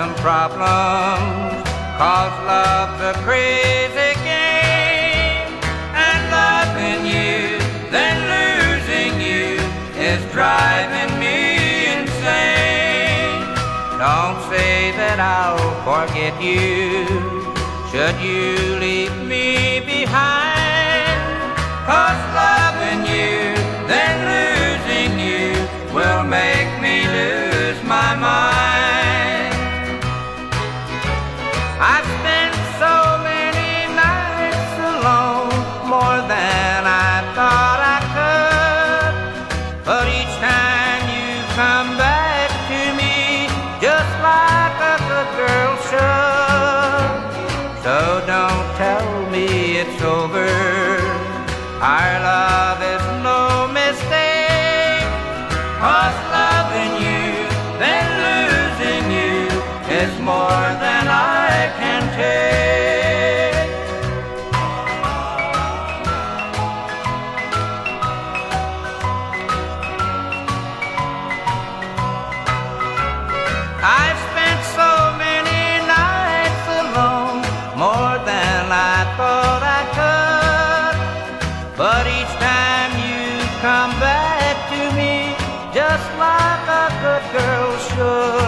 some problems, 'cause love's a crazy game, and loving you, then losing you, is driving me insane. Don't say that I'll forget you, should you leave me behind, 'cause loving you, then losing you, will make me lose my mind. I've spent so many nights alone, more than I thought I could, but each time you come back to me, just like a good girl should. So don't tell me it's over, our love is no mistake, 'cause loving you, then losing you, is more than I can take. I've spent so many nights alone, more than I thought I could, but each time you come back to me, just like a good girl should.